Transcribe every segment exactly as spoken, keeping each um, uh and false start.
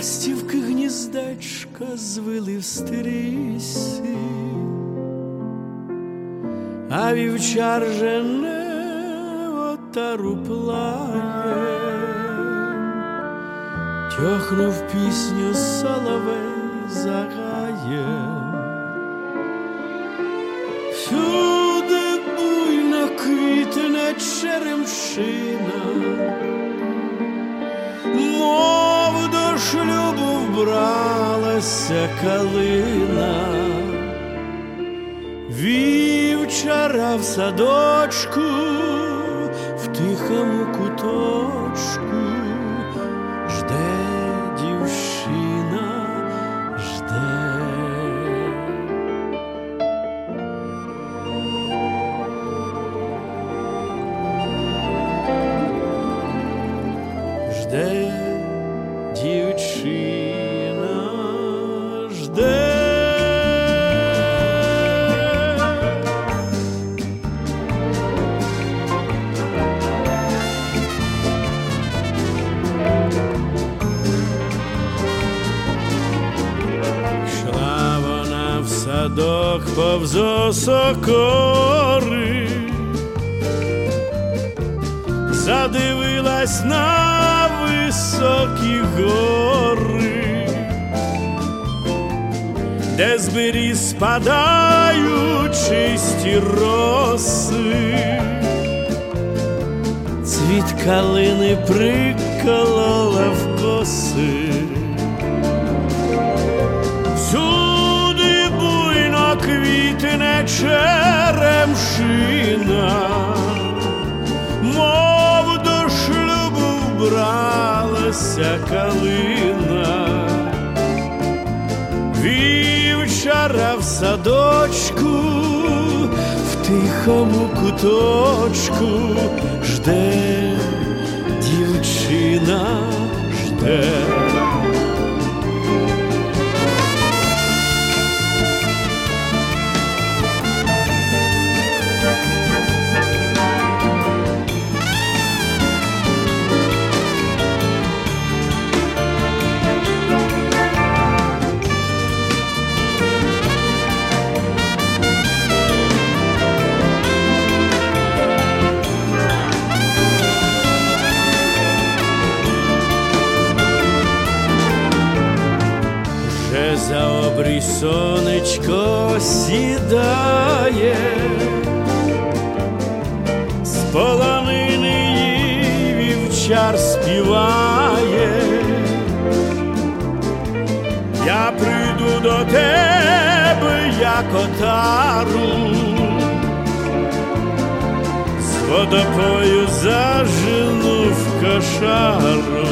ластівки гніздечка звили в стрісі, а вівчар жене отару плає. Тьохнув пісню соловей загає. Всюди буйно квітне черемшина, мов до шлюбу вбралася калина. Вівчара в садочку, в тихому куточку жде дівчина, жде. Жде дівчина, жде. Йшла вона в садок повз осокори, задивилась на високі гори, де з беріз спадають чисті роси. Цвіт калини приколола в коси. Всюди буйно квітне черемшина, мов до шлюбу вбралася калина. Вівчара в садочку, в тихому куточку жде дівчина, жде. За обрій сонечко сідає, з полонини їй вівчар співає. Я прийду до тебе, як отару, з водопою зажену в кошару.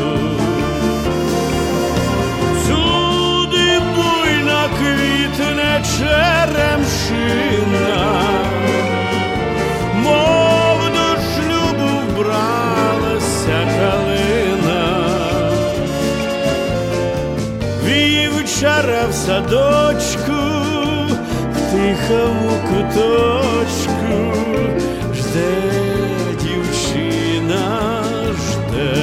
Квітне черемшина, мов до шлюбу вбралася калина. Вівчара в садочку, в тихому куточку жде дівчина, жде.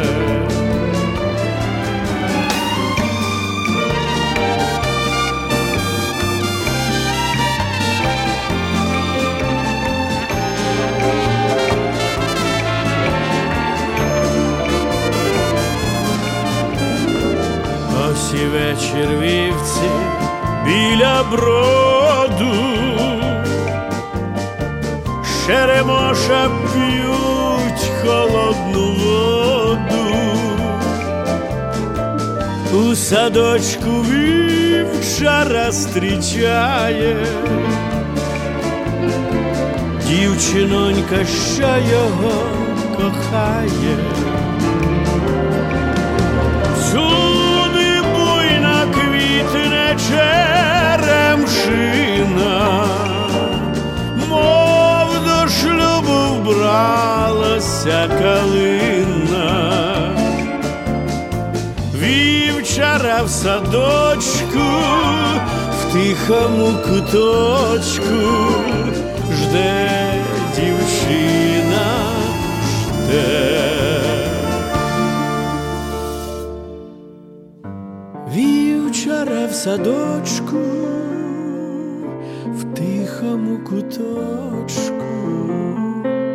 І вечір вівці біля броду, Черемоша п'ють холодну воду. У садочку вівчара зустрічає дівчинонька, що його кохає. Черемшина, мов до шлюбу вбралася калина. Вівчара в садочку, в тихому куточку жде дівчина, жде. садочку, в тихому куточку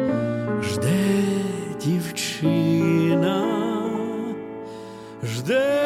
жде дівчина, жде.